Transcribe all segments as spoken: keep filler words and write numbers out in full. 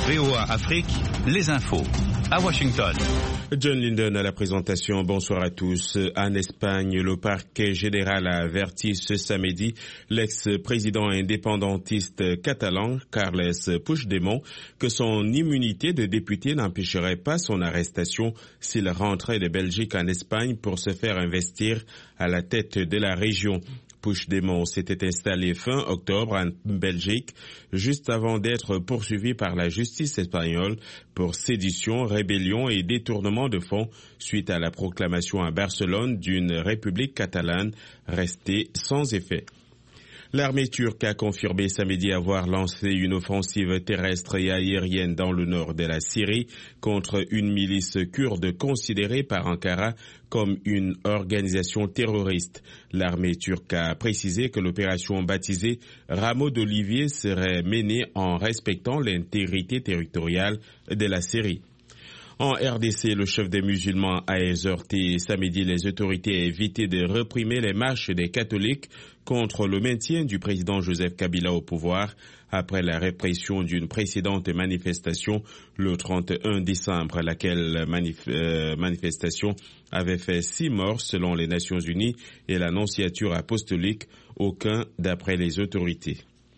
V O A Afrique, les infos. À Washington. John Linden à la présentation. Bonsoir à tous. En Espagne, le parquet général a averti ce samedi l'ex-président indépendantiste catalan Carles Puigdemont que son immunité de député n'empêcherait pas son arrestation s'il rentrait de Belgique en Espagne pour se faire investir à la tête de la région. Puigdemont s'était installé fin octobre en Belgique, juste avant d'être poursuivi par la justice espagnole pour sédition, rébellion et détournement de fonds suite à la proclamation à Barcelone d'une république catalane restée sans effet. L'armée turque a confirmé samedi avoir lancé une offensive terrestre et aérienne dans le nord de la Syrie contre une milice kurde considérée par Ankara comme une organisation terroriste. L'armée turque a précisé que l'opération baptisée Rameau d'Olivier serait menée en respectant l'intégrité territoriale de la Syrie. En R D C, le chef des musulmans a exhorté samedi les autorités à éviter de réprimer les marches des catholiques contre le maintien du président Joseph Kabila au pouvoir après la répression d'une précédente manifestation le trente et un décembre, laquelle manif- euh, manifestation avait fait six morts selon les Nations Unies et l'annonciature apostolique, aucun d'après les autorités.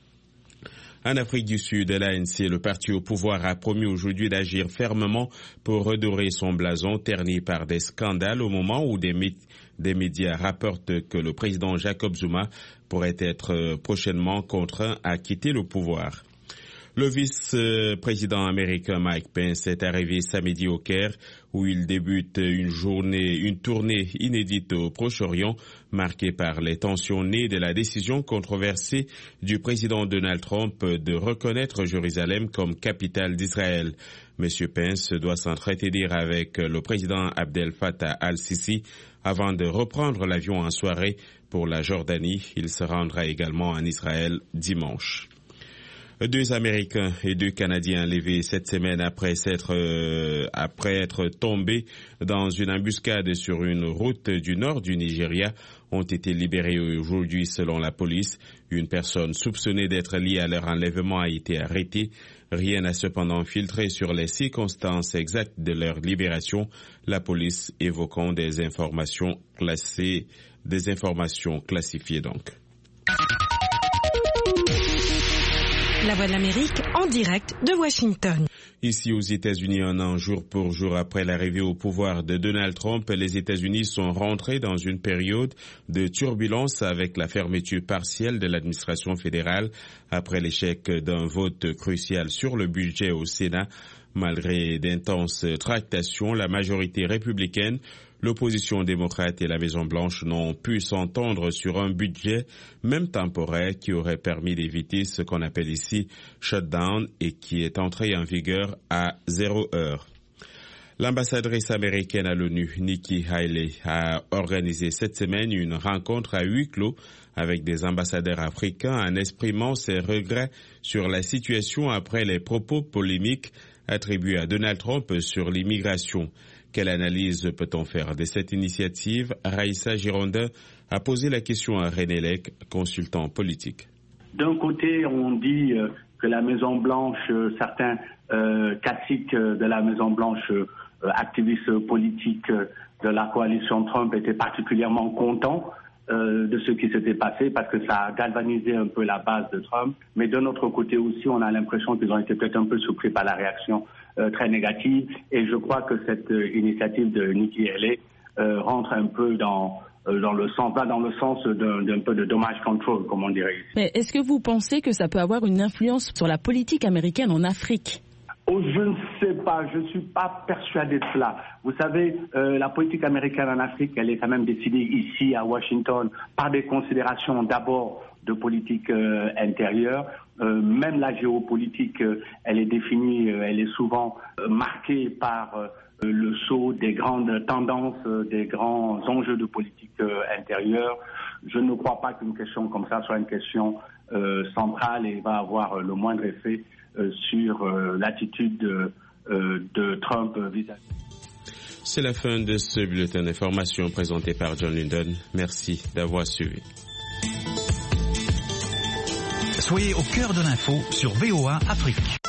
En Afrique du Sud, l'A N C, le parti au pouvoir, a promis aujourd'hui d'agir fermement pour redorer son blason terni par des scandales au moment où des, mé- des médias rapportent que le président Jacob Zuma pourrait être prochainement contraint à quitter le pouvoir. Le vice-président américain Mike Pence est arrivé samedi au Caire où il débute une journée, une tournée inédite au Proche-Orient marquée par les tensions nées de la décision controversée du président Donald Trump de reconnaître Jérusalem comme capitale d'Israël. Monsieur Pence doit s'entretenir avec le président Abdel Fattah al-Sisi avant de reprendre l'avion en soirée pour la Jordanie. Il se rendra également en Israël dimanche. Deux Américains et deux Canadiens enlevés cette semaine après s'être, euh, après être tombés dans une embuscade sur une route du nord du Nigeria ont été libérés aujourd'hui selon la police. Une personne soupçonnée d'être liée à leur enlèvement a été arrêtée. Rien n'a cependant filtré sur les circonstances exactes de leur libération, la police évoquant des informations classées, des informations classifiées donc. La Voix de l'Amérique en direct de Washington. Ici aux États-Unis, un an jour pour jour après l'arrivée au pouvoir de Donald Trump, les États-Unis sont rentrés dans une période de turbulence avec la fermeture partielle de l'administration fédérale après l'échec d'un vote crucial sur le budget au Sénat. Malgré d'intenses tractations, la majorité républicaine, l'opposition démocrate et la Maison-Blanche n'ont pu s'entendre sur un budget, même temporaire, qui aurait permis d'éviter ce qu'on appelle ici shutdown et qui est entré en vigueur à zéro heure. L'ambassadrice américaine à l'ONU, Nikki Haley, a organisé cette semaine une rencontre à huis clos avec des ambassadeurs africains en exprimant ses regrets sur la situation après les propos polémiques attribués à Donald Trump sur l'immigration. Quelle analyse peut-on faire de cette initiative? Raïssa Girondin a posé la question à René Lec, consultant politique. D'un côté, on dit euh, que la Maison-Blanche, euh, certains euh, caciques de la Maison-Blanche, euh, activistes politiques de la coalition Trump étaient particulièrement contents euh, de ce qui s'était passé parce que ça a galvanisé un peu la base de Trump. Mais d'un autre côté aussi, on a l'impression qu'ils ont été peut-être un peu surpris par la réaction euh, très négative. Et je crois que cette euh, initiative de Nikki Haley euh, rentre un peu dans... dans le sens, va dans le sens d'un, d'un peu de damage control, comme on dirait ici. Mais est-ce que vous pensez que ça peut avoir une influence sur la politique américaine en Afrique? Oh, je ne sais pas, je ne suis pas persuadé de cela. Vous savez, euh, la politique américaine en Afrique, elle est quand même décidée ici à Washington par des considérations d'abord de politique euh, intérieure. Euh, même la géopolitique, euh, elle est définie, euh, elle est souvent euh, marquée par euh, le saut des grandes tendances, euh, des grands enjeux de politique euh, intérieure. Je ne crois pas qu'une question comme ça soit une question euh, centrale et va avoir euh, le moindre effet euh, sur euh, l'attitude de, euh, de Trump vis-à-vis. C'est la fin de ce bulletin d'information présenté par John Linden. Merci d'avoir suivi. Soyez au cœur de l'info sur V O A Afrique.